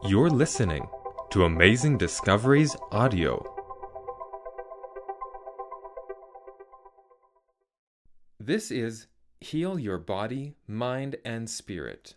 You're listening to Amazing Discoveries Audio. This is Heal Your Body, Mind, and Spirit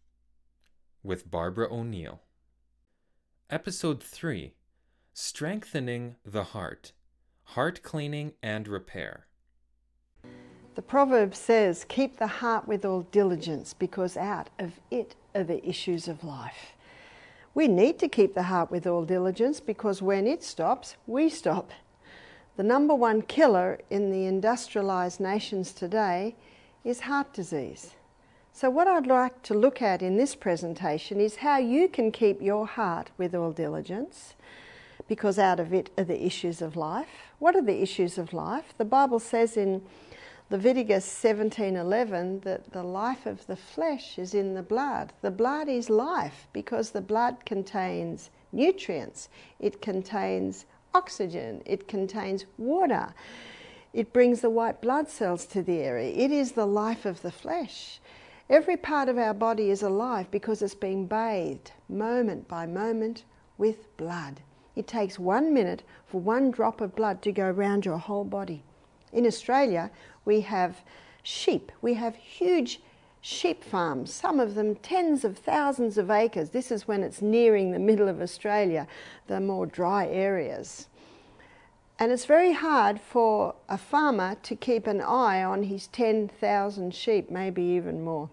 with Barbara O'Neill. Episode 3, Strengthening the Heart, Heart Cleaning and Repair. The proverb says, keep the heart with all diligence, because out of it are the issues of life. We need to keep the heart with all diligence because when it stops, we stop. The number one killer in the industrialized nations today is heart disease. So what I'd like to look at in this presentation is how you can keep your heart with all diligence, because out of it are the issues of life. What are the issues of life? The Bible says in Leviticus 17:11 that the life of the flesh is in the blood. The blood is life because the blood contains nutrients. It contains oxygen. It contains water. It brings the white blood cells to the area. It is the life of the flesh. Every part of our body is alive because it's being bathed moment by moment with blood. It takes 1 minute for one drop of blood to go around your whole body. In Australia, we have sheep. We have huge sheep farms, some of them tens of thousands of acres. This is when it's nearing the middle of Australia, the more dry areas. And it's very hard for a farmer to keep an eye on his 10,000 sheep, maybe even more.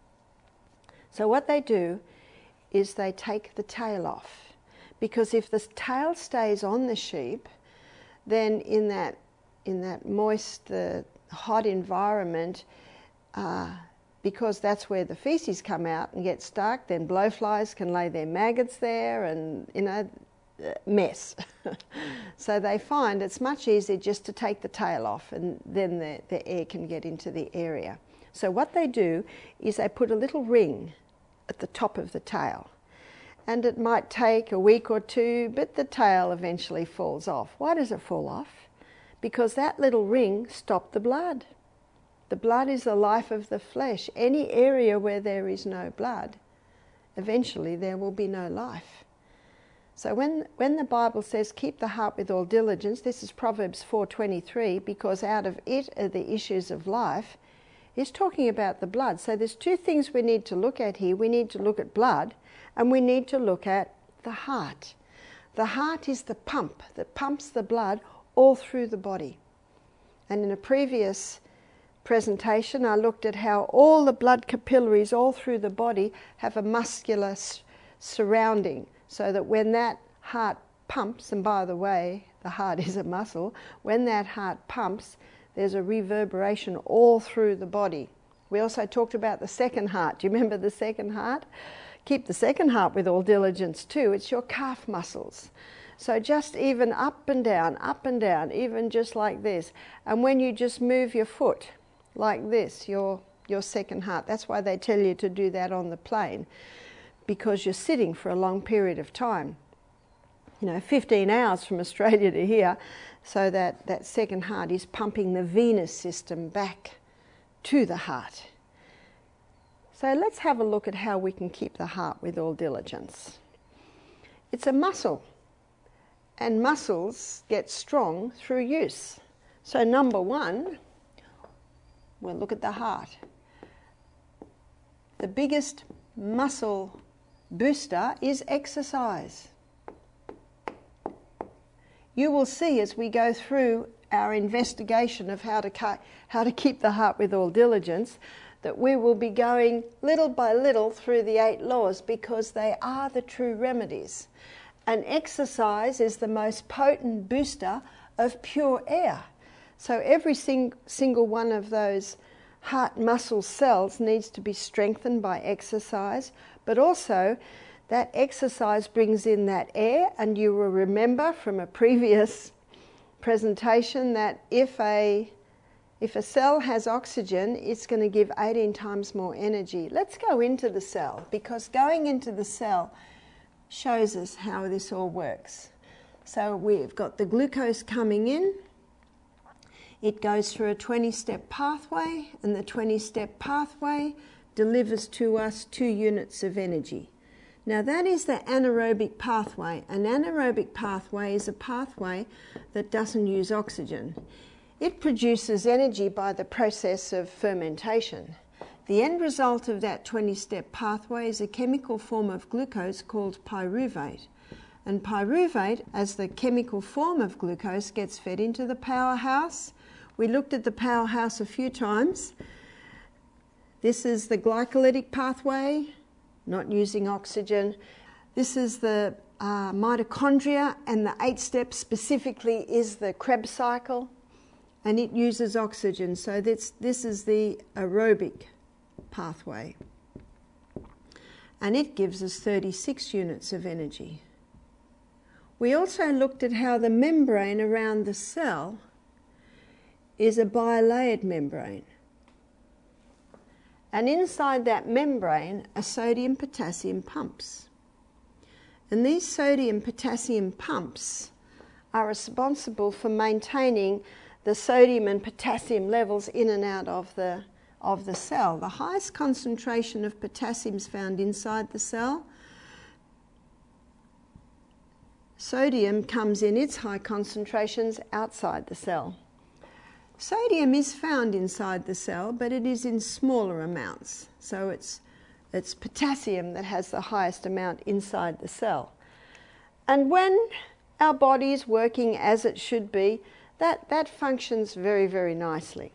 So what they do is they take the tail off, because if the tail stays on the sheep, then in that moist, hot environment, because that's where the feces come out and get stuck, then blowflies can lay their maggots there and, mess. So they find it's much easier just to take the tail off, and then the air can get into the area. So what they do is they put a little ring at the top of the tail. And it might take a week or two, but the tail eventually falls off. Why does it fall off? Because that little ring stopped the blood. The blood is the life of the flesh. Any area where there is no blood, eventually there will be no life. So when the Bible says, keep the heart with all diligence, this is Proverbs 4:23, because out of it are the issues of life, it's talking about the blood. So there's two things we need to look at here. We need to look at blood, and we need to look at the heart. The heart is the pump that pumps the blood all through the body. And in a previous presentation, I looked at how all the blood capillaries all through the body have a muscular surrounding, so that when that heart pumps, and by the way, the heart is a muscle, when that heart pumps, there's a reverberation all through the body. We also talked about the second heart. Do you remember the second heart? Keep the second heart with all diligence too. It's your calf muscles. So just even up and down, even just like this. And when you just move your foot like this, your second heart, that's why they tell you to do that on the plane, because you're sitting for a long period of time. 15 hours from Australia to here, so that second heart is pumping the venous system back to the heart. So let's have a look at how we can keep the heart with all diligence. It's a muscle. And muscles get strong through use. So number one, we'll look at the heart. The biggest muscle booster is exercise. You will see as we go through our investigation of how to keep the heart with all diligence, that we will be going little by little through the 8 laws, because they are the true remedies. And exercise is the most potent booster of pure air. So every single one of those heart muscle cells needs to be strengthened by exercise, but also that exercise brings in that air. And you will remember from a previous presentation that if a cell has oxygen, it's going to give 18 times more energy. Let's go into the cell, because going into the cell shows us how this all works. So we've got the glucose coming in. It goes through a 20-step pathway, and the 20-step pathway delivers to us 2 units of energy. Now that is the anaerobic pathway. An anaerobic pathway is a pathway that doesn't use oxygen. It produces energy by the process of fermentation. The end result of that 20-step pathway is a chemical form of glucose called pyruvate. And pyruvate, as the chemical form of glucose, gets fed into the powerhouse. We looked at the powerhouse a few times. This is the glycolytic pathway, not using oxygen. This is the mitochondria, and the 8 steps specifically is the Krebs cycle, and it uses oxygen. So this is the aerobic pathway, and it gives us 36 units of energy. We also looked at how the membrane around the cell is a bilayered membrane. And inside that membrane are sodium-potassium pumps. And these sodium-potassium pumps are responsible for maintaining the sodium and potassium levels in and out of the cell. The highest concentration of potassium is found inside the cell. Sodium comes in its high concentrations outside the cell. Sodium is found inside the cell, but it is in smaller amounts. So it's potassium that has the highest amount inside the cell. And when our body is working as it should be, that functions very, very nicely.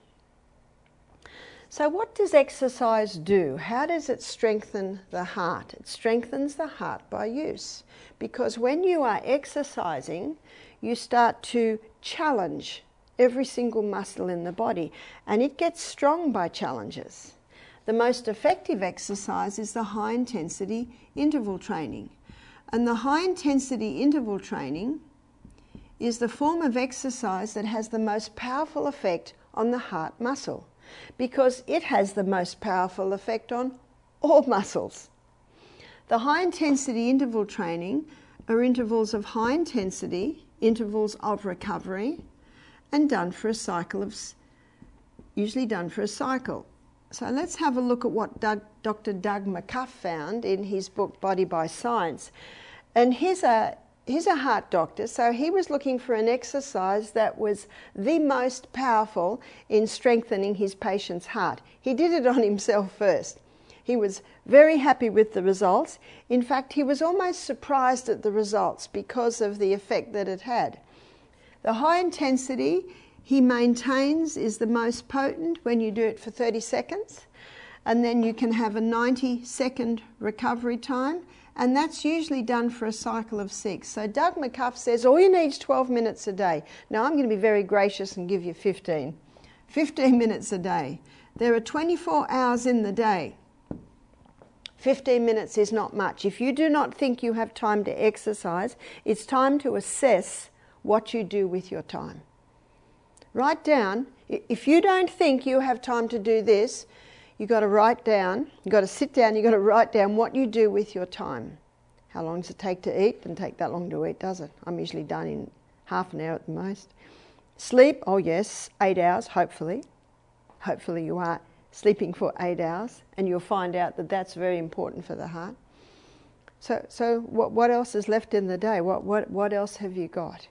So what does exercise do? How does it strengthen the heart? It strengthens the heart by use. Because when you are exercising, you start to challenge every single muscle in the body, and it gets strong by challenges. The most effective exercise is the high intensity interval training. And the high intensity interval training is the form of exercise that has the most powerful effect on the heart muscle, because it has the most powerful effect on all muscles. The high intensity interval training are intervals of high intensity, intervals of recovery, and done for a cycle usually done for a cycle. So let's have a look at what Dr. Doug McCuff found in his book Body by Science. And he's a heart doctor, so he was looking for an exercise that was the most powerful in strengthening his patient's heart. He did it on himself first. He was very happy with the results. In fact, he was almost surprised at the results because of the effect that it had. The high intensity, he maintains, is the most potent when you do it for 30 seconds. And then you can have a 90-second recovery time. And that's usually done for a cycle of 6. So Doug McCuff says all you need is 12 minutes a day. Now I'm going to be very gracious and give you 15. 15 minutes a day. There are 24 hours in the day. 15 minutes is not much. If you do not think you have time to exercise, it's time to assess what you do with your time. Write down, if you don't think you have time to do this, you've got to write down, you've got to sit down, you've got to write down what you do with your time. How long does it take to eat? Doesn't take that long to eat, does it? I'm usually done in half an hour at the most. Sleep, oh yes, 8 hours, hopefully. Hopefully you are sleeping for 8 hours, and you'll find out that that's very important for the heart. So what else is left in the day? What else have you got?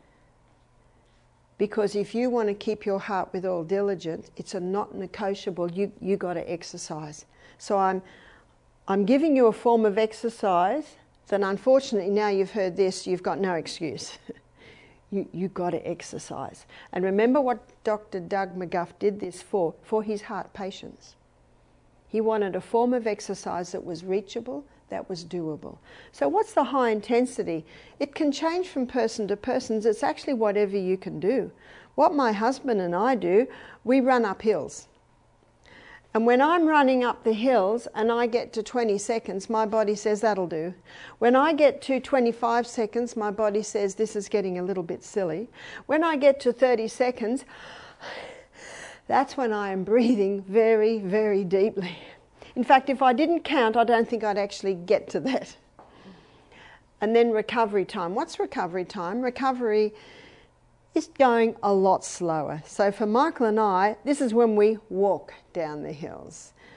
Because if you want to keep your heart with all diligence, it's a not negotiable. You got to exercise. So I'm giving you a form of exercise that, unfortunately, now you've heard this, you've got no excuse. You've got to exercise. And remember what Dr. Doug McCuff did this for his heart patients. He wanted a form of exercise that was reachable, that was doable. So what's the high intensity? It can change from person to person. It's actually whatever you can do. What my husband and I do, we run up hills. And when I'm running up the hills and I get to 20 seconds, my body says that'll do. When I get to 25 seconds, my body says this is getting a little bit silly. When I get to 30 seconds, that's when I am breathing very, very deeply. In fact, if I didn't count, I don't think I'd actually get to that. And then recovery time. What's recovery time? Recovery is going a lot slower. So for Michael and I, this is when we walk down the hills.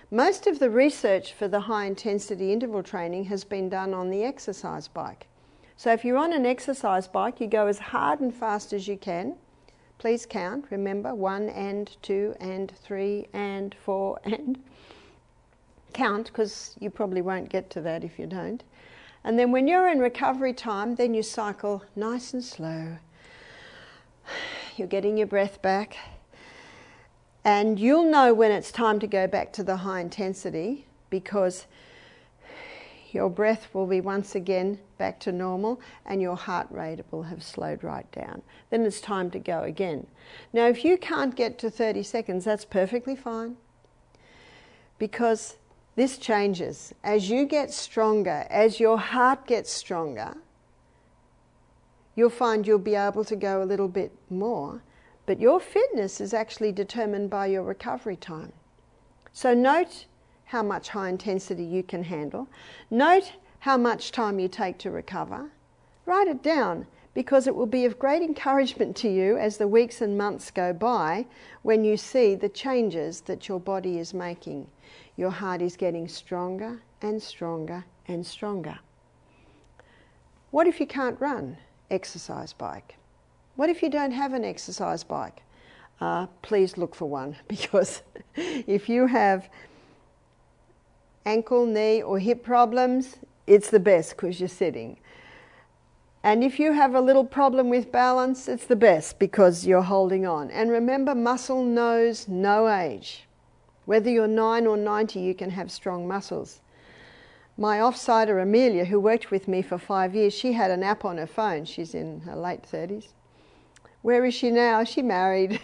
Most of the research for the high intensity interval training has been done on the exercise bike. So if you're on an exercise bike, you go as hard and fast as you can. Please count, remember, 1 and 2 and 3 and 4 and count, because you probably won't get to that if you don't. And then when you're in recovery time, then you cycle nice and slow. You're getting your breath back. And you'll know when it's time to go back to the high intensity, because your breath will be once again back to normal and your heart rate will have slowed right down. Then it's time to go again. Now, if you can't get to 30 seconds, that's perfectly fine, because this changes. As you get stronger, as your heart gets stronger, you'll find you'll be able to go a little bit more, but your fitness is actually determined by your recovery time. So note how much high intensity you can handle. Note how much time you take to recover. Write it down, because it will be of great encouragement to you as the weeks and months go by when you see the changes that your body is making. Your heart is getting stronger and stronger and stronger. What if you can't run? Exercise bike. What if you don't have an exercise bike? Please look for one, because if you have ankle, knee or hip problems, it's the best because you're sitting. And if you have a little problem with balance, it's the best because you're holding on. And remember, muscle knows no age. Whether you're 9 or 90, you can have strong muscles. My off-sider Amelia, who worked with me for 5 years, she had an app on her phone. She's in her late 30s. Where is she now? She married.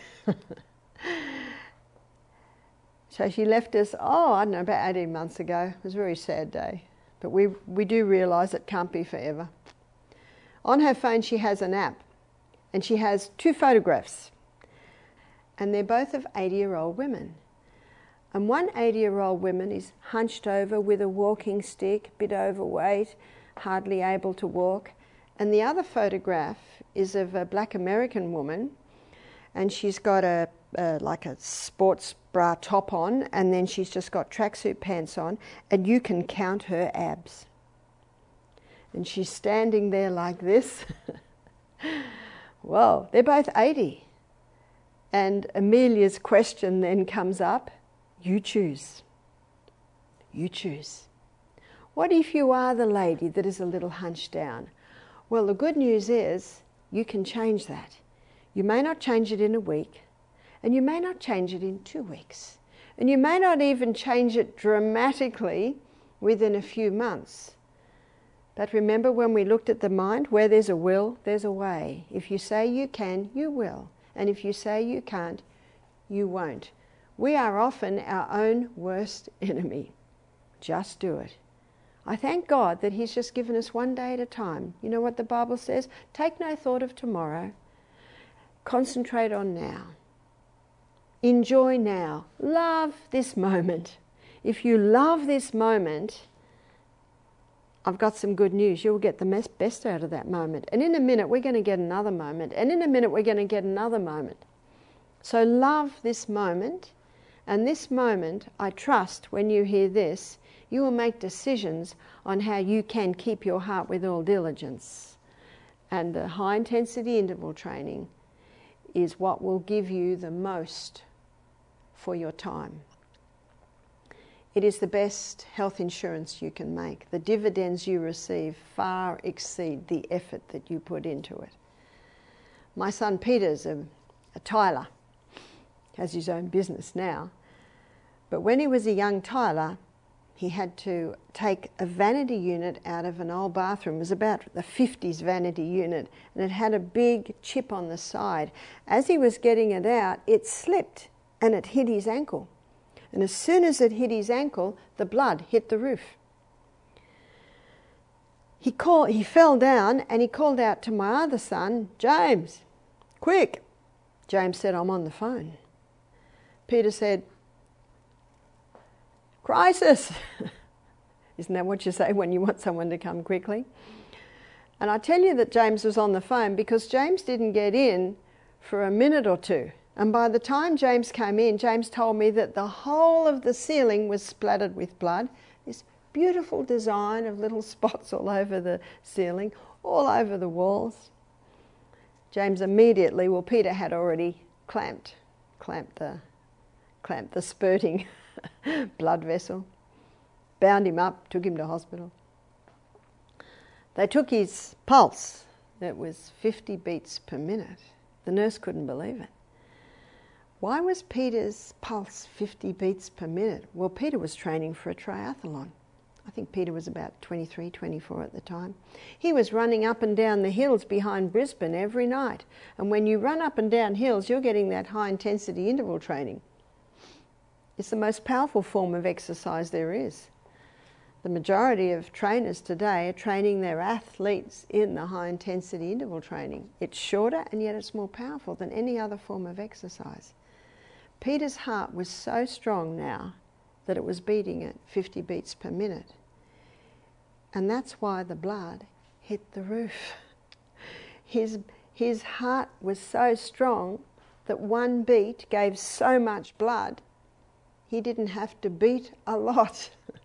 So she left us, I don't know, about 18 months ago. It was a very sad day. But we do realise it can't be forever. On her phone she has an app, and she has 2 photographs. And they're both of 80-year-old women. And one 80-year-old woman is hunched over with a walking stick, a bit overweight, hardly able to walk. And the other photograph is of a black American woman, and she's got like a sports bra top on, and then she's just got tracksuit pants on, and you can count her abs. And she's standing there like this. Whoa, they're both 80. And Amelia's question then comes up, you choose. You choose. What if you are the lady that is a little hunched down? Well, the good news is you can change that. You may not change it in a week, and you may not change it in 2 weeks, and you may not even change it dramatically within a few months. But remember, when we looked at the mind, where there's a will, there's a way. If you say you can, you will. And if you say you can't, you won't. We are often our own worst enemy. Just do it. I thank God that He's just given us one day at a time. You know what the Bible says? Take no thought of tomorrow. Concentrate on now. Enjoy now. Love this moment. If you love this moment, I've got some good news. You'll get the best out of that moment. And in a minute, we're going to get another moment. And in a minute, we're going to get another moment. So love this moment. And this moment, I trust, when you hear this, you will make decisions on how you can keep your heart with all diligence. And the high intensity interval training is what will give you the most for your time. It is the best health insurance you can make. The dividends you receive far exceed the effort that you put into it. My son Peter's a tiler, has his own business now. But when he was a young tiler, he had to take a vanity unit out of an old bathroom. It was about the 50s vanity unit, and it had a big chip on the side. As he was getting it out, it slipped and it hit his ankle. And as soon as it hit his ankle, the blood hit the roof. He fell down and he called out to my other son, James, quick. James said, I'm on the phone. Peter said, crisis. Isn't that what you say when you want someone to come quickly? And I tell you that James was on the phone because James didn't get in for a minute or two. And by the time James came in, James told me that the whole of the ceiling was splattered with blood. This beautiful design of little spots all over the ceiling, all over the walls. James immediately, well, Peter had already clamped the spurting blood vessel, bound him up, took him to hospital. They took his pulse. It was 50 beats per minute. The nurse couldn't believe it. Why was Peter's pulse 50 beats per minute? Well, Peter was training for a triathlon. I think Peter was about 23, 24 at the time. He was running up and down the hills behind Brisbane every night. And when you run up and down hills, you're getting that high-intensity interval training. It's the most powerful form of exercise there is. The majority of trainers today are training their athletes in the high-intensity interval training. It's shorter and yet it's more powerful than any other form of exercise. Peter's heart was so strong now that it was beating at 50 beats per minute. And that's why the blood hit the roof. His heart was so strong that one beat gave so much blood, he didn't have to beat a lot.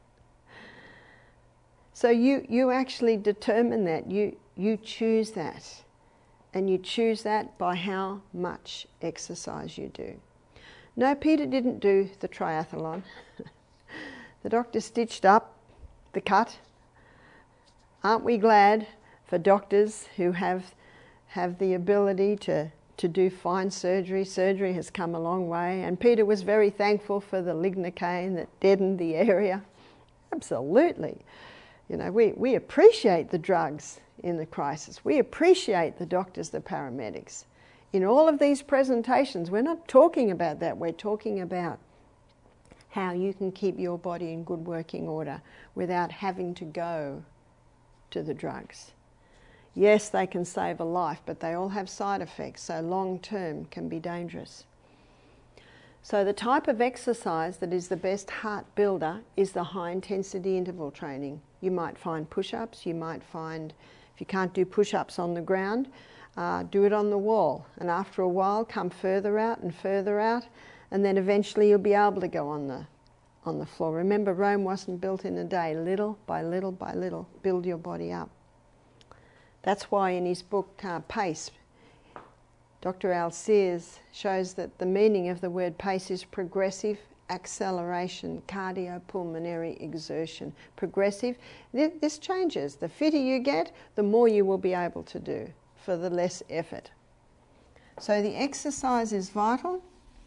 So you actually determine that, you choose that. And you choose that by how much exercise you do. No, Peter didn't do the triathlon. The doctor stitched up the cut. Aren't we glad for doctors who have the ability to do fine surgery? Surgery has come a long way, and Peter was very thankful for the lignocaine that deadened the area. Absolutely. You know, we appreciate the drugs in the crisis. We appreciate the doctors, the paramedics. In all of these presentations, we're not talking about that. We're talking about how you can keep your body in good working order without having to go to the drugs. Yes, they can save a life, but they all have side effects, so long term can be dangerous. So the type of exercise that is the best heart builder is the high intensity interval training. You might find push-ups, you might find, if you can't do push-ups on the ground, do it on the wall, and after a while come further out, and then eventually you'll be able to go on the floor. Remember, Rome wasn't built in a day. Little by little by little, build your body up. That's why in his book Pace, Dr. Al Sears shows that the meaning of the word pace is progressive acceleration, cardiopulmonary exertion. Progressive, this changes. The fitter you get, the more you will be able to do for the less effort. So the exercise is vital.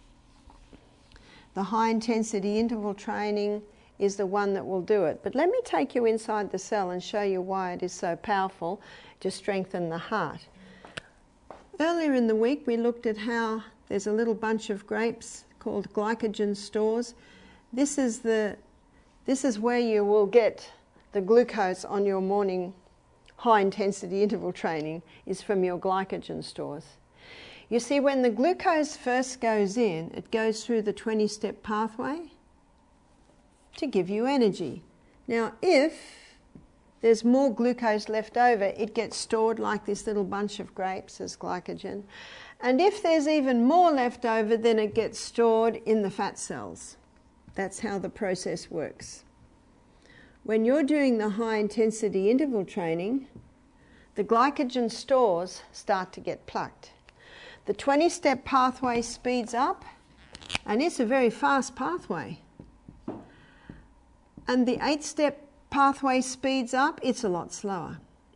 The high intensity interval training is the one that will do it. But let me take you inside the cell and show you why it is so powerful to strengthen the heart. Earlier in the week we looked at how there's a little bunch of grapes called glycogen stores. This is where you will get the glucose on your morning high intensity interval training, is from your glycogen stores. You see, when the glucose first goes in, it goes through the 20-step pathway to give you energy. Now, if there's more glucose left over, it gets stored like this little bunch of grapes as glycogen. And if there's even more left over, then it gets stored in the fat cells. That's how the process works. When you're doing the high-intensity interval training, the glycogen stores start to get plucked. The 20-step pathway speeds up, and it's a very fast pathway. And the 8-step pathway speeds up, it's a lot slower.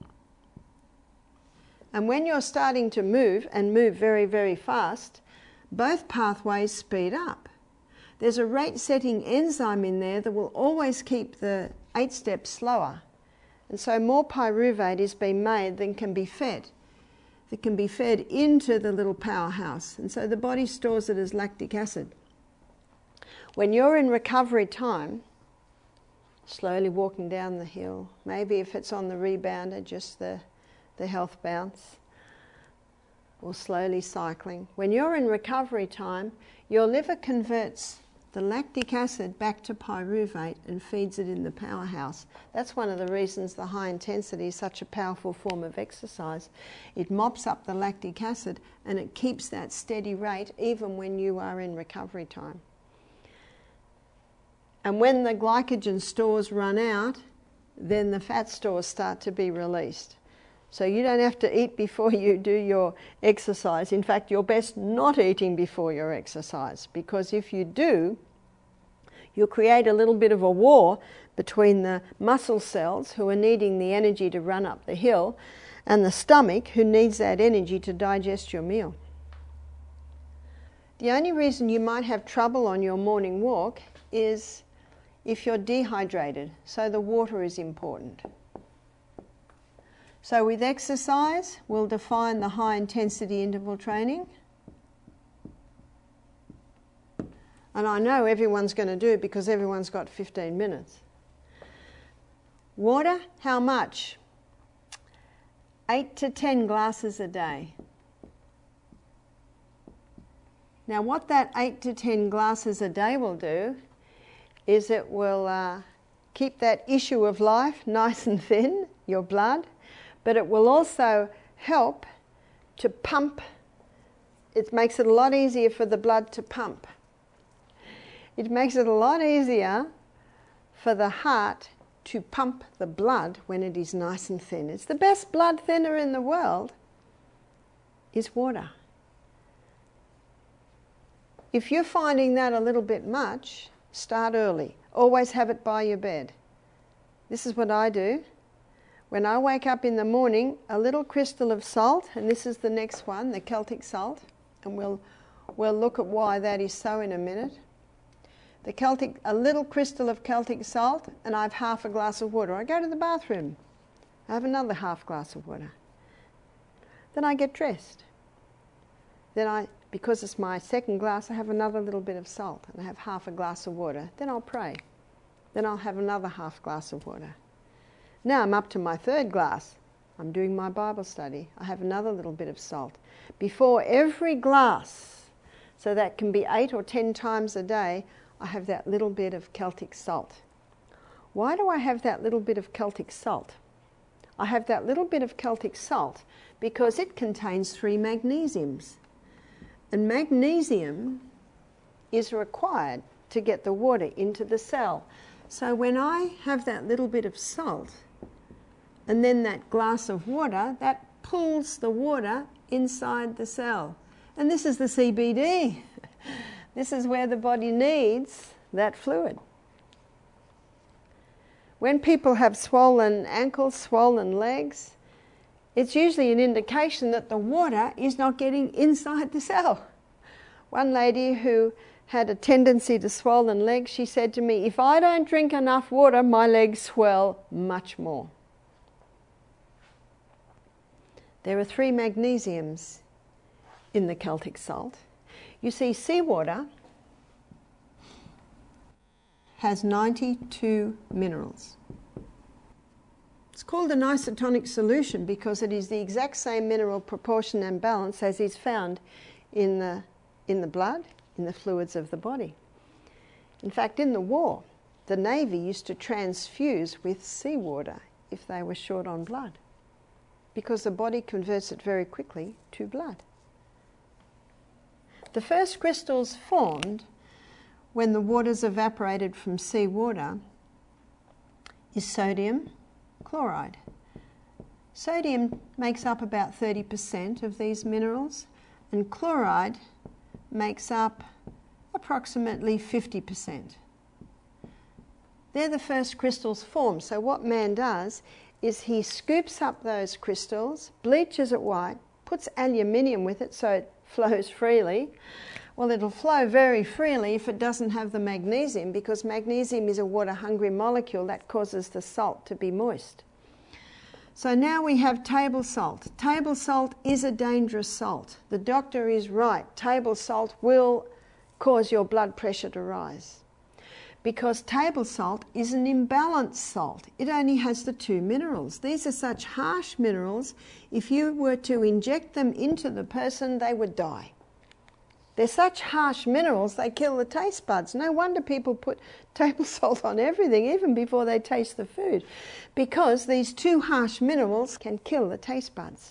And when you're starting to move, and move very, very fast, both pathways speed up. There's a rate-setting enzyme in there that will always keep the 8 steps slower. And so more pyruvate is being made than can be fed. That can be fed into the little powerhouse. And so the body stores it as lactic acid. When you're in recovery time, slowly walking down the hill, maybe if it's on the rebounder, just the health bounce, or slowly cycling. When you're in recovery time, your liver converts the lactic acid back to pyruvate and feeds it in the powerhouse. That's one of the reasons the high intensity is such a powerful form of exercise. It mops up the lactic acid and it keeps that steady rate even when you are in recovery time. And when the glycogen stores run out, then the fat stores start to be released. So you don't have to eat before you do your exercise. In fact, you're best not eating before your exercise, because if you do, you'll create a little bit of a war between the muscle cells, who are needing the energy to run up the hill, and the stomach, who needs that energy to digest your meal. The only reason you might have trouble on your morning walk is if you're dehydrated, so the water is important. So with exercise, we'll define the high intensity interval training. And I know everyone's going to do it because everyone's got 15 minutes. Water, how much? 8 to 10 glasses a day. Now what that 8 to 10 glasses a day will do is it will keep that issue of life nice and thin, your blood, but it will also help to pump. It makes it a lot easier for the blood to pump. It makes it a lot easier for the heart to pump the blood when it is nice and thin. It's the best blood thinner in the world is water. If you're finding that a little bit much, start early. Always have it by your bed. This is what I do. When I wake up in the morning, a little crystal of salt, and this is the next one, the Celtic salt, and we'll look at why that is so in a minute. A little crystal of Celtic salt, and I have half a glass of water. I go to the bathroom, I have another half glass of water. Then I get dressed. Then because it's my second glass, I have another little bit of salt, and I have half a glass of water. Then I'll pray. Then I'll have another half glass of water. Now I'm up to my third glass. I'm doing my Bible study. I have another little bit of salt. Before every glass, so that can be 8 or 10 times a day, I have that little bit of Celtic salt. Why do I have that little bit of Celtic salt? I have that little bit of Celtic salt because it contains 3 magnesiums. And magnesium is required to get the water into the cell. So when I have that little bit of salt and then that glass of water, that pulls the water inside the cell. And this is the CBD. This is where the body needs that fluid. When people have swollen ankles, swollen legs, it's usually an indication that the water is not getting inside the cell. One lady who had a tendency to swollen legs, she said to me, if I don't drink enough water, my legs swell much more. There are 3 magnesiums in the Celtic salt. You see, seawater has 92 minerals. It's called an isotonic solution because it is the exact same mineral proportion and balance as is found in the blood, in the fluids of the body. In fact, in the war, the Navy used to transfuse with seawater if they were short on blood, because the body converts it very quickly to blood. The first crystals formed when the water's evaporated from seawater is sodium chloride. Sodium makes up about 30% of these minerals, and chloride makes up approximately 50%. They're the first crystals formed. So what man does is he scoops up those crystals, bleaches it white, puts aluminium with it so it flows freely. Well, it'll flow very freely if it doesn't have the magnesium, because magnesium is a water-hungry molecule that causes the salt to be moist. So now we have table salt. Table salt is a dangerous salt. The doctor is right. Table salt will cause your blood pressure to rise, because table salt is an imbalanced salt. It only has the 2 minerals. These are such harsh minerals, if you were to inject them into the person, they would die. They're such harsh minerals, they kill the taste buds. No wonder people put table salt on everything, even before they taste the food, because these too harsh minerals can kill the taste buds.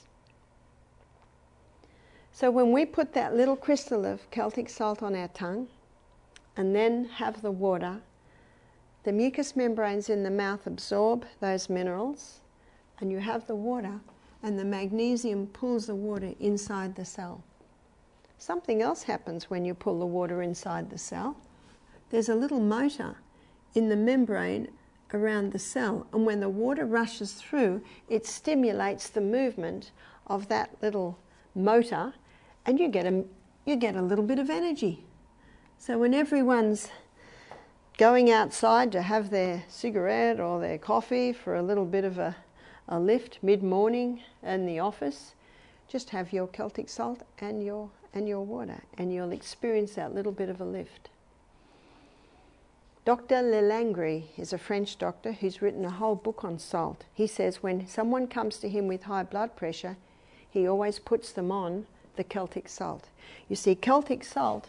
So when we put that little crystal of Celtic salt on our tongue and then have the water, the mucous membranes in the mouth absorb those minerals, and you have the water, and the magnesium pulls the water inside the cell. Something else happens when you pull the water inside the cell. There's a little motor in the membrane around the cell, and when the water rushes through, it stimulates the movement of that little motor, and you get a little bit of energy. So when everyone's going outside to have their cigarette or their coffee for a little bit of a lift mid-morning in the office, just have your Celtic salt and your water, and you'll experience that little bit of a lift. Dr. Lelangri is a French doctor who's written a whole book on salt. He says when someone comes to him with high blood pressure, he always puts them on the Celtic salt. You see, Celtic salt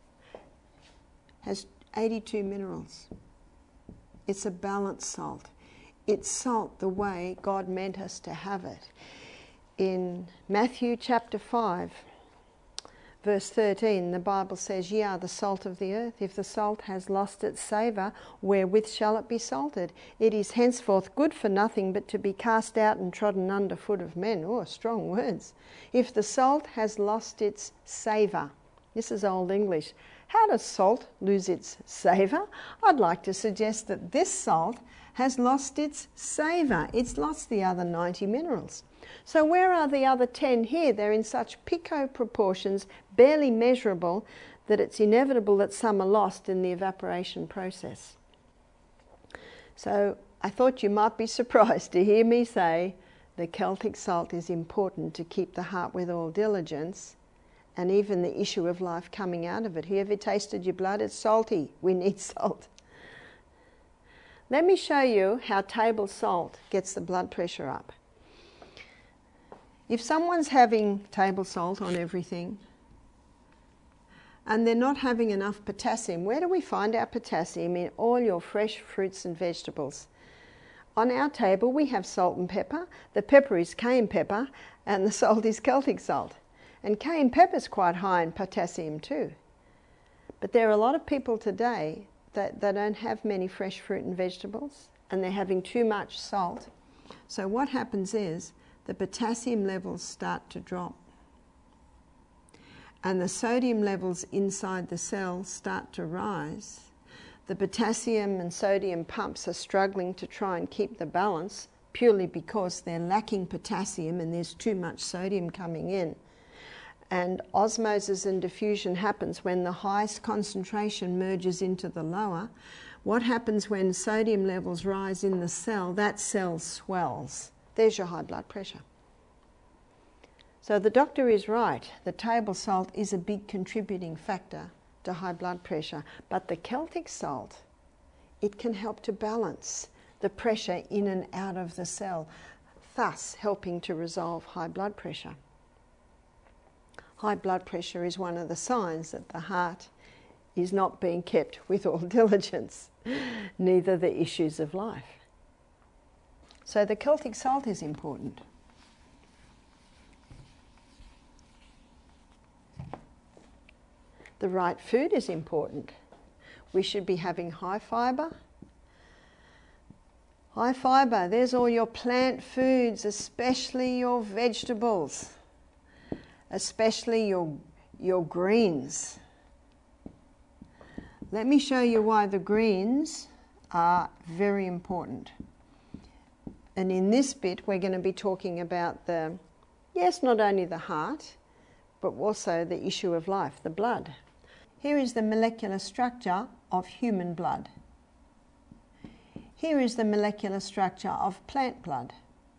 has 82 minerals. It's a balanced salt. It's salt the way God meant us to have it. In Matthew chapter 5, verse 13, the Bible says, "Ye are the salt of the earth. If the salt has lost its savour, wherewith shall it be salted? It is henceforth good for nothing but to be cast out and trodden under foot of men." Oh, strong words. If the salt has lost its savour. This is Old English. How does salt lose its savour? I'd like to suggest that this salt has lost its savour. It's lost the other 90 minerals. So where are the other 10 here? They're in such pico proportions, barely measurable, that it's inevitable that some are lost in the evaporation process. So I thought you might be surprised to hear me say the Celtic salt is important to keep the heart with all diligence, and even the issue of life coming out of it. Have you ever tasted your blood? It's salty. We need salt. Let me show you how table salt gets the blood pressure up. If someone's having table salt on everything and they're not having enough potassium, where do we find our potassium? In all your fresh fruits and vegetables. On our table we have salt and pepper. The pepper is cayenne pepper and the salt is Celtic salt. And cayenne pepper is quite high in potassium too. But there are a lot of people today that don't have many fresh fruit and vegetables, and they're having too much salt. So what happens is the potassium levels start to drop, and the sodium levels inside the cell start to rise. The potassium and sodium pumps are struggling to try and keep the balance, purely because they're lacking potassium and there's too much sodium coming in. And osmosis and diffusion happens when the highest concentration merges into the lower. What happens when sodium levels rise in the cell? That cell swells. There's your high blood pressure. So the doctor is right. The table salt is a big contributing factor to high blood pressure. But the Celtic salt, it can help to balance the pressure in and out of the cell, thus helping to resolve high blood pressure. High blood pressure is one of the signs that the heart is not being kept with all diligence, neither the issues of life. So the Celtic salt is important. The right food is important. We should be having high fibre. High fibre, there's all your plant foods, especially your vegetables, especially your greens. Let me show you why the greens are very important. And in this bit, we're going to be talking about not only the heart, but also the issue of life, the blood. Here is the molecular structure of human blood. Here is the molecular structure of plant blood.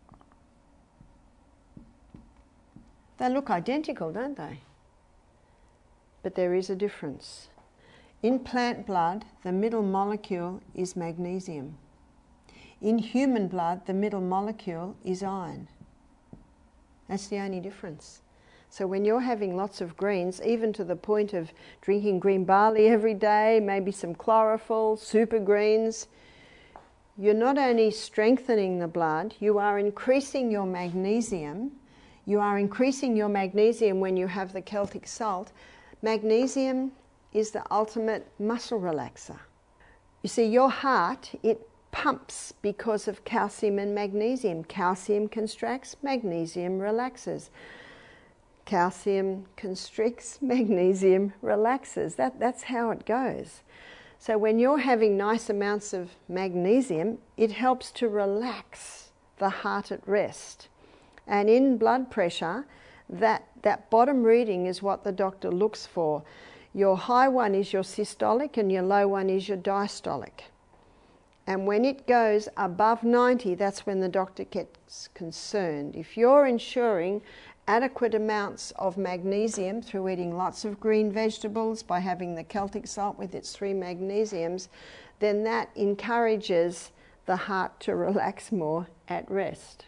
They look identical, don't they? But there is a difference. In plant blood, the middle molecule is magnesium. In human blood, the middle molecule is iron. That's the only difference. So when you're having lots of greens, even to the point of drinking green barley every day, maybe some chlorophyll, super greens, you're not only strengthening the blood, you are increasing your magnesium. You are increasing your magnesium when you have the Celtic salt. Magnesium is the ultimate muscle relaxer. You see, your heart, it pumps because of calcium and magnesium. Calcium constricts, magnesium relaxes. Calcium constricts, magnesium relaxes. That's how it goes. So when you're having nice amounts of magnesium, it helps to relax the heart at rest. And in blood pressure, that bottom reading is what the doctor looks for. Your high one is your systolic and your low one is your diastolic. And when it goes above 90, that's when the doctor gets concerned. If you're ensuring adequate amounts of magnesium through eating lots of green vegetables, by having the Celtic salt with its 3 magnesiums, then that encourages the heart to relax more at rest.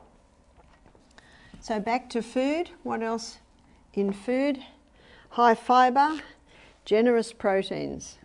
So back to food. What else in food? High fibre, generous proteins.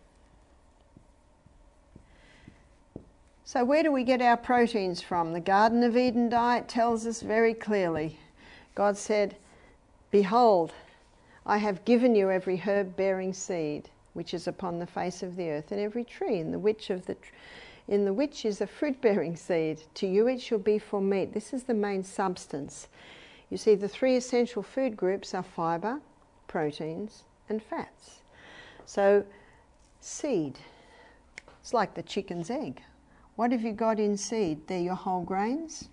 So where do we get our proteins from? The Garden of Eden diet tells us very clearly. God said, "Behold, I have given you every herb bearing seed, which is upon the face of the earth, and every tree in the which is a fruit-bearing seed. To you it shall be for meat." This is the main substance. You see, the 3 essential food groups are fibre, proteins, and fats. So, seed. It's like the chicken's egg. What have you got in seed? They're your whole grains.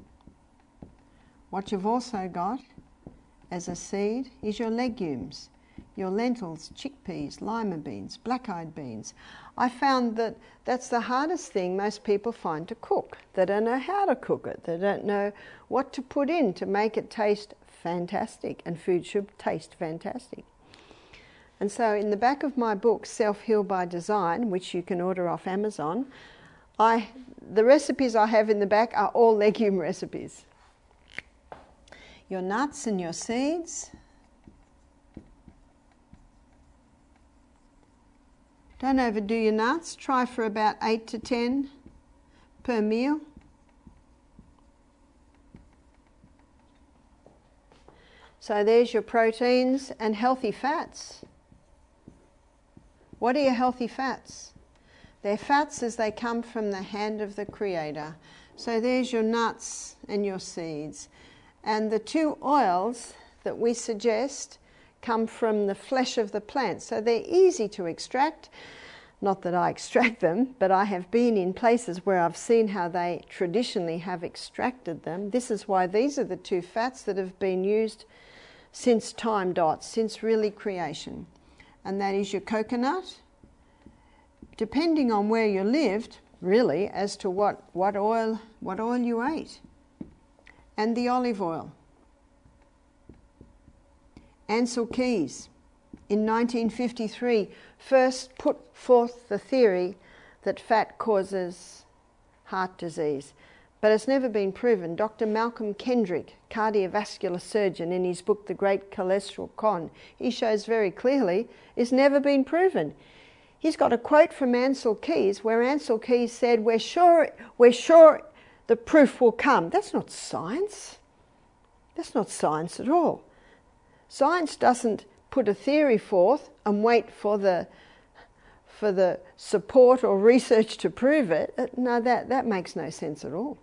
What you've also got as a seed is your legumes, your lentils, chickpeas, lima beans, black-eyed beans. I found that that's the hardest thing most people find to cook. They don't know how to cook it. They don't know what to put in to make it taste fantastic, and food should taste fantastic. And so in the back of my book, Self-Heal by Design, which you can order off Amazon, the recipes I have in the back are all legume recipes. Your nuts and your seeds. Don't overdo your nuts. Try for about 8 to 10 per meal. So there's your proteins and healthy fats. What are your healthy fats? They're fats as they come from the hand of the Creator. So there's your nuts and your seeds. And the 2 oils that we suggest come from the flesh of the plant. So they're easy to extract. Not that I extract them, but I have been in places where I've seen how they traditionally have extracted them. This is why these are the 2 fats that have been used since time dots, since really creation. And that is your coconut, depending on where you lived, really, as to what oil you ate. And the olive oil. Ancel Keys, in 1953, first put forth the theory that fat causes heart disease. But it's never been proven. Dr. Malcolm Kendrick, cardiovascular surgeon, in his book The Great Cholesterol Con, he shows very clearly it's never been proven. He's got a quote from Ancel Keys where Ancel Keys said, we're sure the proof will come. That's not science. That's not science at all. Science doesn't put a theory forth and wait for the support or research to prove it. No, that makes no sense at all.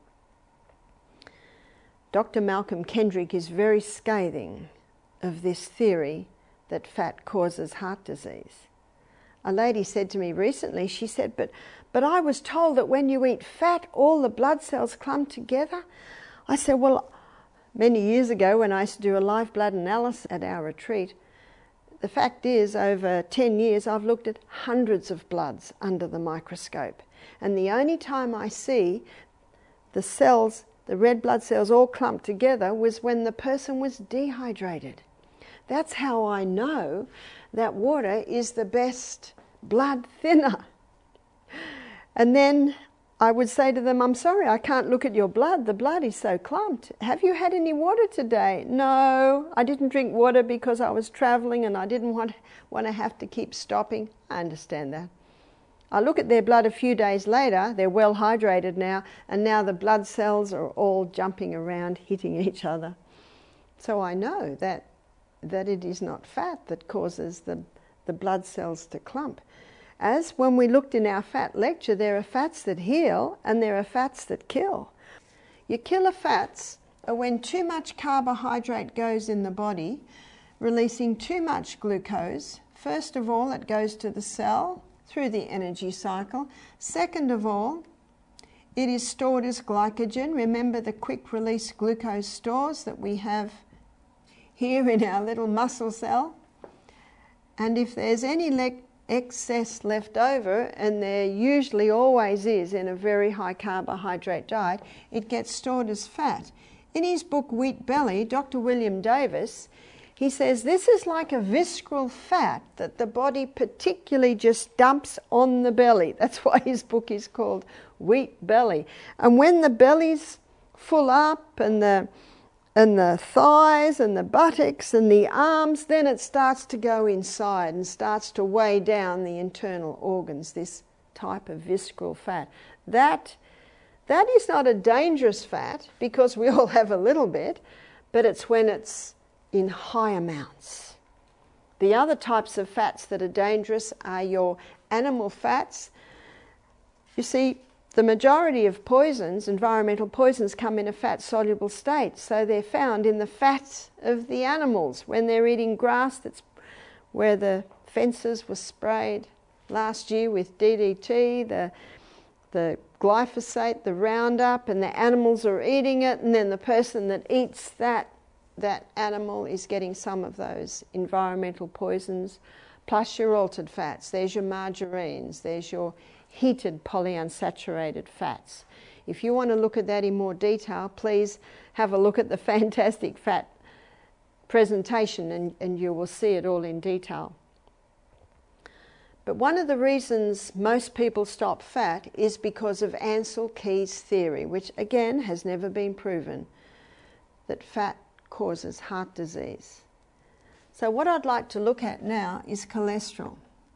Dr. Malcolm Kendrick is very scathing of this theory that fat causes heart disease. A lady said to me recently, she said, but I was told that when you eat fat, all the blood cells clump together. I said, well, many years ago when I used to do a live blood analysis at our retreat, the fact is, over 10 years, I've looked at hundreds of bloods under the microscope. And the only time I see the cells, the red blood cells all clumped together, was when the person was dehydrated. That's how I know that water is the best blood thinner. And then I would say to them, I'm sorry, I can't look at your blood. The blood is so clumped. Have you had any water today? No, I didn't drink water because I was travelling and I didn't want to have to keep stopping. I understand that. I look at their blood a few days later, they're well hydrated now, and now the blood cells are all jumping around, hitting each other. So I know that it is not fat that causes the blood cells to clump. As when we looked in our fat lecture, there are fats that heal and there are fats that kill. Your killer fats are when too much carbohydrate goes in the body, releasing too much glucose. First of all, it goes to the cell through the energy cycle. Second of all, it is stored as glycogen. Remember the quick release glucose stores that we have here in our little muscle cell? And if there's any excess left over, and there usually always is in a very high carbohydrate diet, it gets stored as fat. In his book Wheat Belly, Dr. William Davis, he says this is like a visceral fat that the body particularly just dumps on the belly. That's why his book is called Wheat Belly. And when the belly's full up and the thighs and the buttocks and the arms, then it starts to go inside and starts to weigh down the internal organs, this type of visceral fat. That is not a dangerous fat because we all have a little bit, but it's when it's in high amounts. The other types of fats that are dangerous are your animal fats. You see, the majority of poisons, environmental poisons, come in a fat-soluble state, so they're found in the fats of the animals when they're eating grass. That's where the fences were sprayed last year with DDT, the glyphosate, the Roundup, and the animals are eating it, and then the person that eats that animal is getting some of those environmental poisons, plus your altered fats. There's your margarines, there's your heated polyunsaturated fats. If you want to look at that in more detail, please have a look at the Fantastic Fat presentation and you will see it all in detail. But one of the reasons most people stop fat is because of Ancel Keys' theory, which again has never been proven, that fat causes heart disease. So what I'd like to look at now is cholesterol,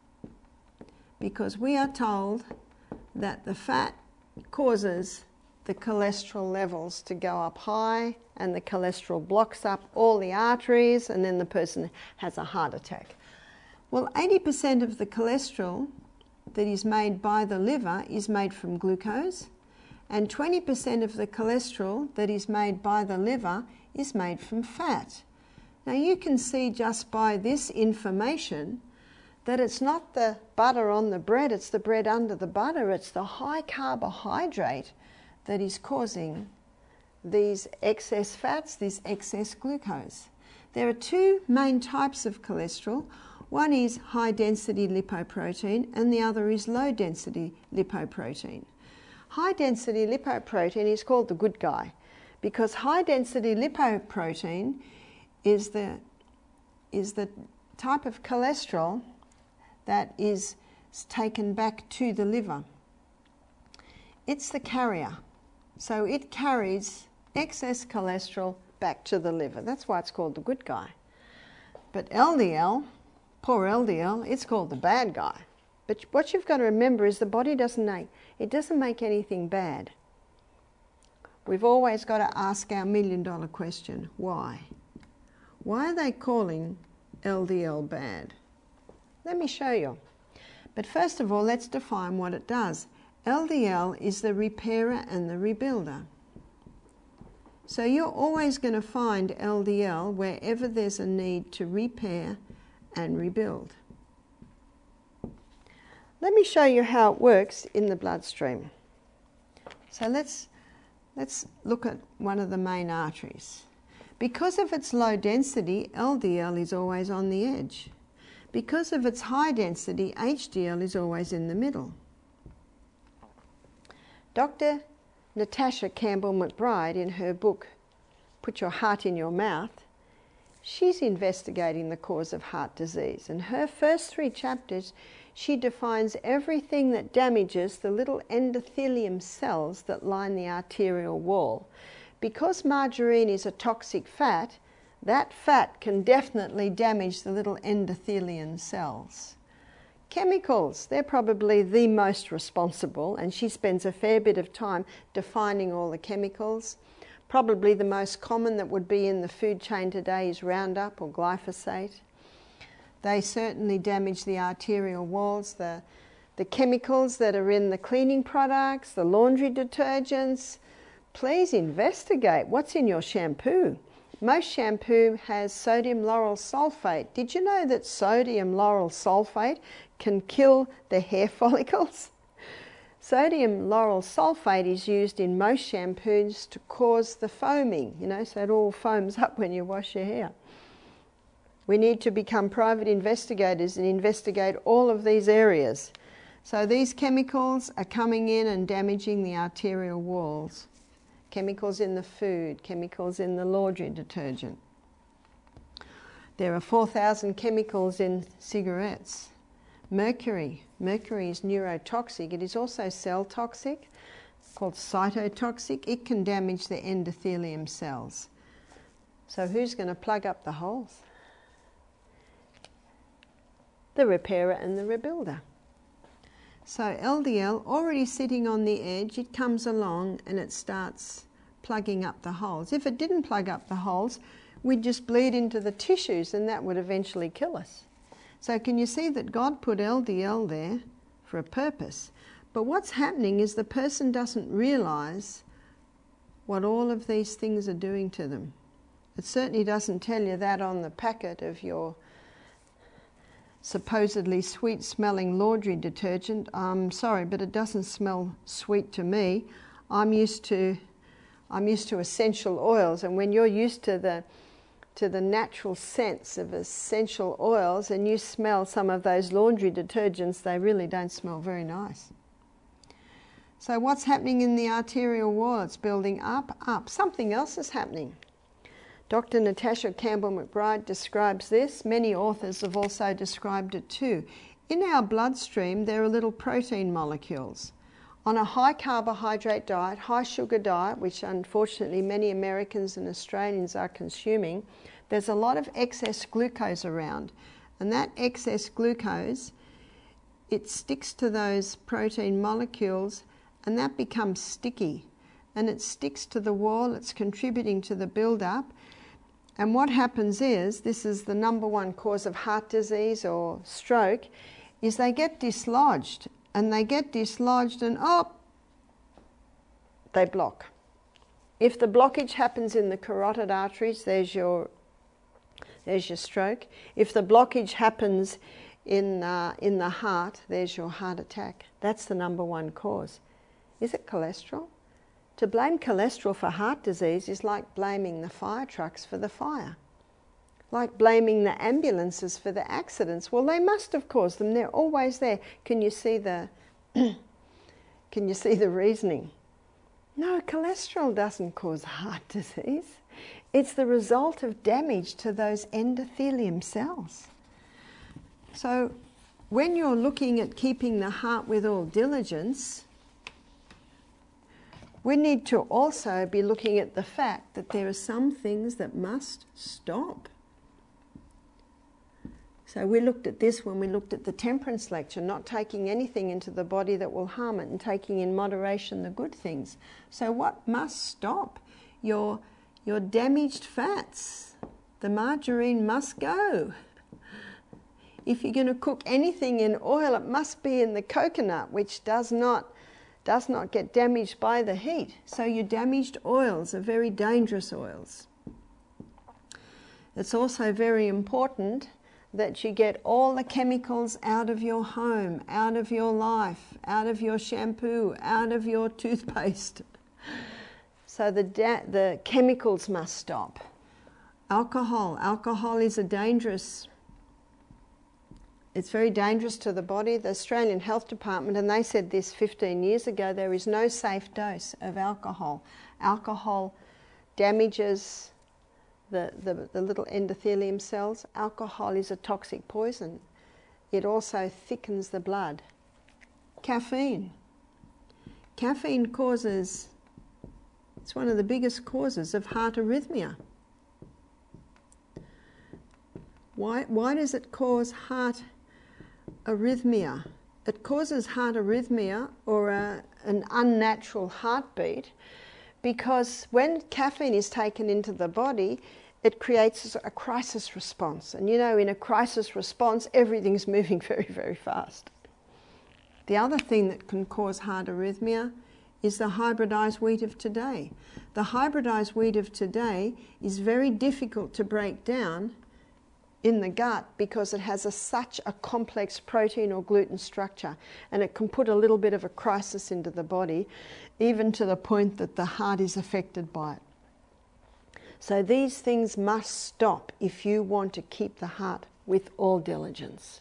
because we are told that the fat causes the cholesterol levels to go up high, and the cholesterol blocks up all the arteries, and then the person has a heart attack. Well, 80% of the cholesterol that is made by the liver is made from glucose, and 20% of the cholesterol that is made by the liver is made from fat. Now you can see just by this information that it's not the butter on the bread, it's the bread under the butter, it's the high carbohydrate that is causing these excess fats, this excess glucose. There are two main types of cholesterol. One is high density lipoprotein and the other is low density lipoprotein. High density lipoprotein is called the good guy because high density lipoprotein is the type of cholesterol that is taken back to the liver. It's the carrier. So it carries excess cholesterol back to the liver. That's why it's called the good guy. But LDL, poor LDL, it's called the bad guy. But what you've got to remember is the body doesn't make anything bad. We've always got to ask our million-dollar question, why? Why are they calling LDL bad? Let me show you. But first of all, let's define what it does. LDL is the repairer and the rebuilder. So you're always going to find LDL wherever there's a need to repair and rebuild. Let me show you how it works in the bloodstream. So let's look at one of the main arteries. Because of its low density, LDL is always on the edge. Because of its high density, HDL is always in the middle. Dr. Natasha Campbell McBride, in her book, Put Your Heart in Your Mouth, she's investigating the cause of heart disease. And her first 3 chapters, she defines everything that damages the little endothelium cells that line the arterial wall. Because margarine is a toxic fat, that fat can definitely damage the little endothelium cells. Chemicals, they're probably the most responsible, and she spends a fair bit of time defining all the chemicals. Probably the most common that would be in the food chain today is Roundup or glyphosate. They certainly damage the arterial walls. The chemicals that are in the cleaning products, the laundry detergents, please investigate what's in your shampoo. Most shampoo has sodium lauryl sulfate. Did you know that sodium lauryl sulfate can kill the hair follicles? Sodium lauryl sulfate is used in most shampoos to cause the foaming, so it all foams up when you wash your hair. We need to become private investigators and investigate all of these areas. So these chemicals are coming in and damaging the arterial walls. Chemicals in the food, chemicals in the laundry detergent. There are 4,000 chemicals in cigarettes. Mercury is neurotoxic. It is also cell toxic, called cytotoxic. It can damage the endothelium cells. So who's going to plug up the holes? The repairer and the rebuilder. So LDL, already sitting on the edge, it comes along and it starts plugging up the holes. If it didn't plug up the holes, we'd just bleed into the tissues and that would eventually kill us. So can you see that God put LDL there for a purpose? But what's happening is the person doesn't realise what all of these things are doing to them. It certainly doesn't tell you that on the packet of your supposedly sweet-smelling laundry detergent. I'm sorry, but it doesn't smell sweet to me. I'm used to essential oils, and when you're used to the natural scents of essential oils and you smell some of those laundry detergents, they really don't smell very nice. So what's happening in the arterial wall? It's building up. Something else is happening. Dr. Natasha Campbell-McBride describes this. Many authors have also described it too. In our bloodstream, there are little protein molecules. On a high carbohydrate diet, high sugar diet, which unfortunately many Americans and Australians are consuming, there's a lot of excess glucose around. And that excess glucose, it sticks to those protein molecules and that becomes sticky. And it sticks to the wall, it's contributing to the build-up. And what happens is, this is the number one cause of heart disease or stroke, is they get dislodged. And they get dislodged and they block. If the blockage happens in the carotid arteries, there's your stroke. If the blockage happens in the heart, there's your heart attack. That's the number one cause. Is it cholesterol? To blame cholesterol for heart disease is like blaming the fire trucks for the fire. Like blaming the ambulances for the accidents. Well, they must have caused them. They're always there. Can you see the reasoning? No, cholesterol doesn't cause heart disease. It's the result of damage to those endothelium cells. So when you're looking at keeping the heart with all diligence, we need to also be looking at the fact that there are some things that must stop. So we looked at this when we looked at the temperance lecture, not taking anything into the body that will harm it and taking in moderation the good things. So what must stop? Your damaged fats. The margarine must go. If you're going to cook anything in oil, it must be in the coconut, which does not get damaged by the heat. So your damaged oils are very dangerous oils. It's also very important that you get all the chemicals out of your home, out of your life, out of your shampoo, out of your toothpaste. So the chemicals must stop. Alcohol is it's very dangerous to the body. The Australian Health Department, and they said this 15 years ago, there is no safe dose of alcohol. Alcohol damages the little endothelium cells. Alcohol is a toxic poison. it also thickens the blood. Caffeine. Caffeine causes, it's one of the biggest causes of heart arrhythmia. Why does it cause heart arrhythmia? It causes heart arrhythmia, or an unnatural heartbeat, because when caffeine is taken into the body, it creates a crisis response. And you know, in a crisis response, everything's moving very, very fast. The other thing that can cause heart arrhythmia is the hybridized wheat of today. The hybridized wheat of today is very difficult to break down in the gut because it has such a complex protein or gluten structure, and it can put a little bit of a crisis into the body, even to the point that the heart is affected by it. So these things must stop if you want to keep the heart with all diligence.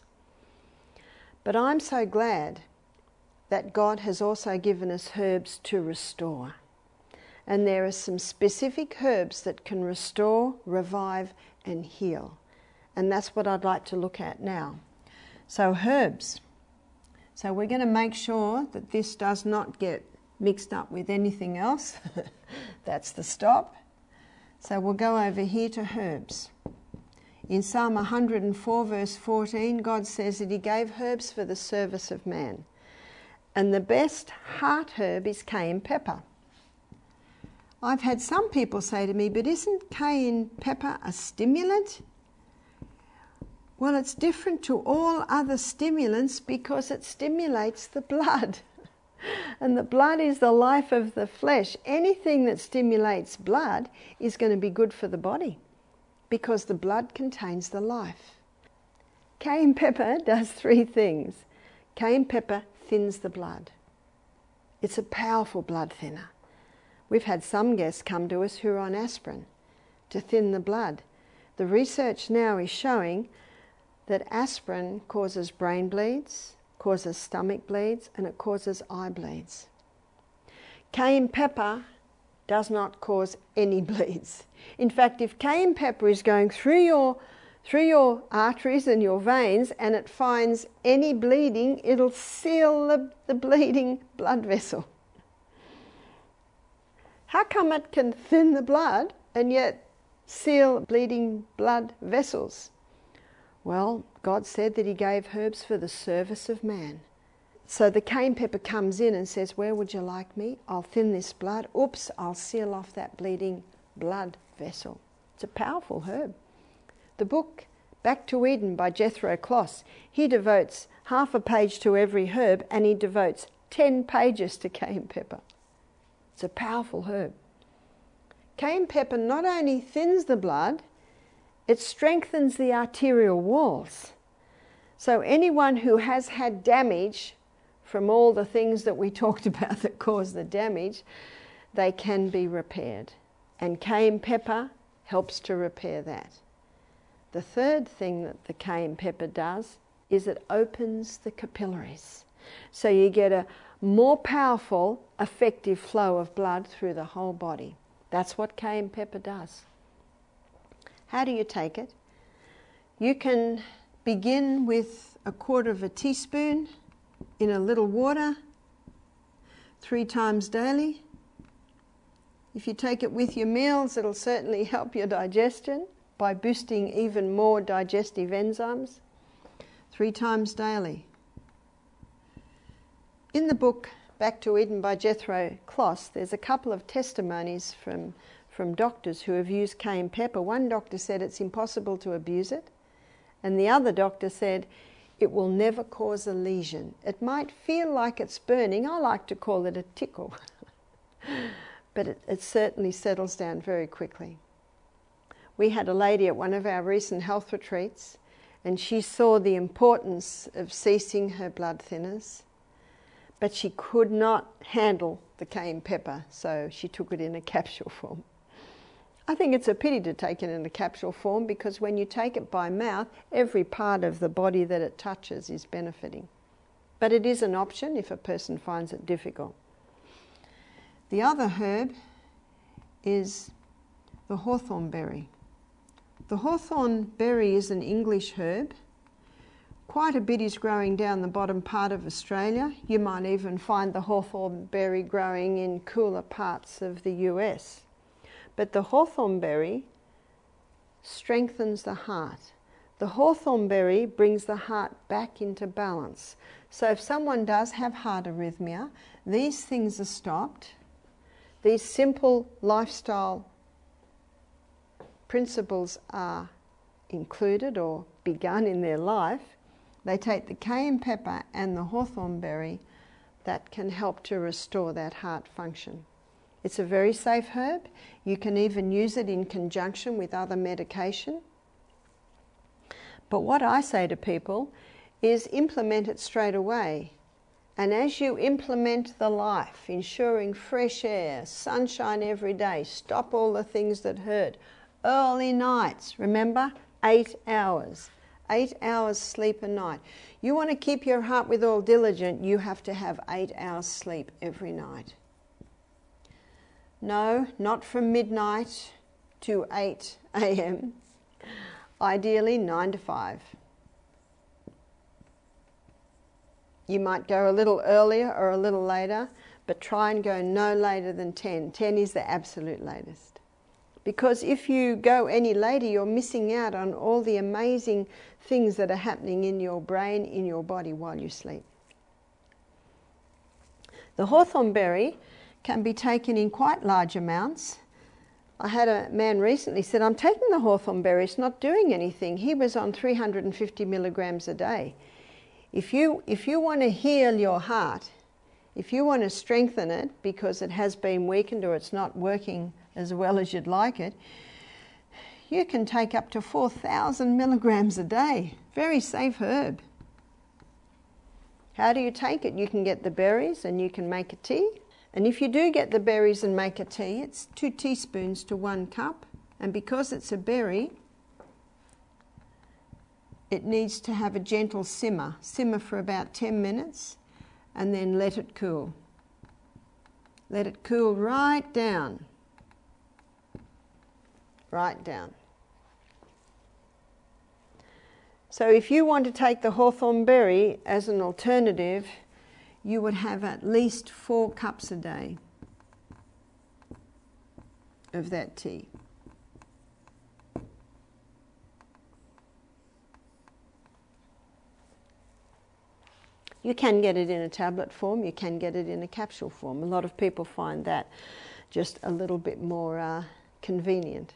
But I'm so glad that God has also given us herbs to restore. And there are some specific herbs that can restore, revive, and heal. And that's what I'd like to look at now. So herbs. So we're going to make sure that this does not get mixed up with anything else. That's the stop. So we'll go over here to herbs. In Psalm 104 verse 14, God says that he gave herbs for the service of man. And the best heart herb is cayenne pepper. I've had some people say to me, but isn't cayenne pepper a stimulant? Well, it's different to all other stimulants because it stimulates the blood. And the blood is the life of the flesh. Anything that stimulates blood is going to be good for the body because the blood contains the life. Cayenne pepper does three things. Cayenne pepper thins the blood. It's a powerful blood thinner. We've had some guests come to us who are on aspirin to thin the blood. The research now is showing that aspirin causes brain bleeds, causes stomach bleeds, and it causes eye bleeds. Cayenne pepper does not cause any bleeds. In fact, if cayenne pepper is going through your arteries and your veins and it finds any bleeding, it'll seal the bleeding blood vessel. How come it can thin the blood and yet seal bleeding blood vessels? Well, God said that he gave herbs for the service of man. So the cayenne pepper comes in and says, where would you like me? I'll thin this blood. Oops, I'll seal off that bleeding blood vessel. It's a powerful herb. The book Back to Eden by Jethro Kloss, he devotes half a page to every herb and he devotes 10 pages to cayenne pepper. It's a powerful herb. Cayenne pepper not only thins the blood, it strengthens the arterial walls. So anyone who has had damage from all the things that we talked about that cause the damage, they can be repaired. And cayenne pepper helps to repair that. The third thing that the cayenne pepper does is it opens the capillaries. So you get a more powerful, effective flow of blood through the whole body. That's what cayenne pepper does. How do you take it? You can begin with 1/4 teaspoon in a little water 3 times daily. If you take it with your meals, it'll certainly help your digestion by boosting even more digestive enzymes. 3 times daily. In the book Back to Eden by Jethro Kloss, there's a couple of testimonies from doctors who have used cayenne pepper. One doctor said it's impossible to abuse it, and the other doctor said it will never cause a lesion. It might feel like it's burning. I like to call it a tickle, but it certainly settles down very quickly. We had a lady at one of our recent health retreats, and she saw the importance of ceasing her blood thinners, but she could not handle the cayenne pepper, so she took it in a capsule form. I think it's a pity to take it in a capsule form because when you take it by mouth, every part of the body that it touches is benefiting. But it is an option if a person finds it difficult. The other herb is the hawthorn berry. The hawthorn berry is an English herb Quite a bit is growing down the bottom part of Australia. You might even find the hawthorn berry growing in cooler parts of the US. But the hawthorn berry strengthens the heart. The hawthorn berry brings the heart back into balance. So if someone does have heart arrhythmia, these things are stopped. These simple lifestyle principles are included or begun in their life. They take the cayenne pepper and the hawthorn berry that can help to restore that heart function. It's a very safe herb. You can even use it in conjunction with other medication. But what I say to people is implement it straight away. And as you implement the life, ensuring fresh air, sunshine every day, stop all the things that hurt, early nights, remember, 8 hours. 8 hours sleep a night. You want to keep your heart with all diligence, you have to have 8 hours sleep every night. No, not from midnight to 8 a.m. Ideally 9 to 5. You might go a little earlier or a little later, but try and go no later than 10. 10 is the absolute latest. Because if you go any later, you're missing out on all the amazing things that are happening in your brain, in your body while you sleep. The hawthorn berry can be taken in quite large amounts. I had a man recently said, I'm taking the hawthorn berry, it's not doing anything. He was on 350 milligrams a day. If you want to heal your heart, if you want to strengthen it because it has been weakened or it's not working as well as you'd like it, you can take up to 4,000 milligrams a day. Very safe herb. How do you take it? You can get the berries and you can make a tea. And if you do get the berries and make a tea, it's 2 teaspoons to 1 cup. And because it's a berry, it needs to have a gentle simmer. Simmer for about 10 minutes and then let it cool. Let it cool right down. Right down. So if you want to take the hawthorn berry as an alternative, you would have at least 4 cups a day of that tea. You can get it in a tablet form, you can get it in a capsule form. A lot of people find that just a little bit more convenient.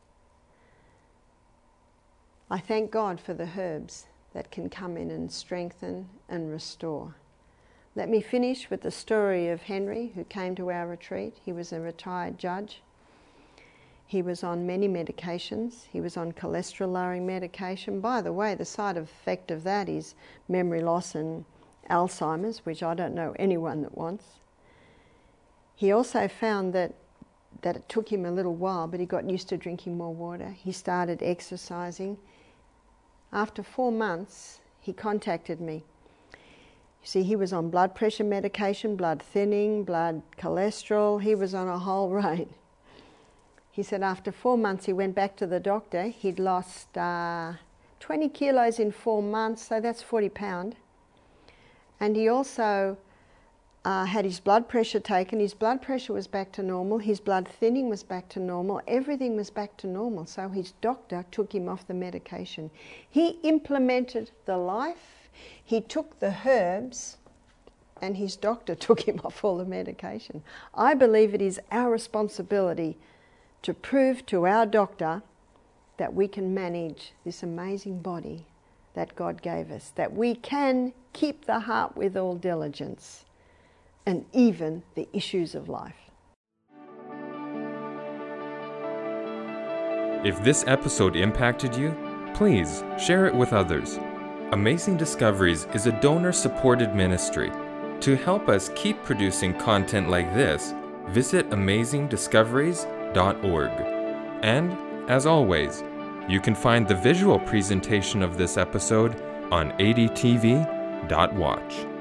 I thank God for the herbs that can come in and strengthen and restore. Let me finish with the story of Henry, who came to our retreat. He was a retired judge. He was on many medications. He was on cholesterol-lowering medication. By the way, the side effect of that is memory loss and Alzheimer's, which I don't know anyone that wants. He also found that it took him a little while, but he got used to drinking more water. He started exercising. After 4 months, he contacted me. You see, he was on blood pressure medication, blood thinning, blood cholesterol. He was on a whole range. He said after 4 months he went back to the doctor. He'd lost 20 kilos in 4 months, so that's 40 pounds. And he also had his blood pressure taken. His blood pressure was back to normal. His blood thinning was back to normal. Everything was back to normal. So his doctor took him off the medication. He implemented the life. He took the herbs, and his doctor took him off all the medication. I believe it is our responsibility to prove to our doctor that we can manage this amazing body that God gave us, that we can keep the heart with all diligence, and even the issues of life. If this episode impacted you, please share it with others. Amazing Discoveries is a donor-supported ministry. To help us keep producing content like this, visit amazingdiscoveries.org. And, as always, you can find the visual presentation of this episode on adtv.watch.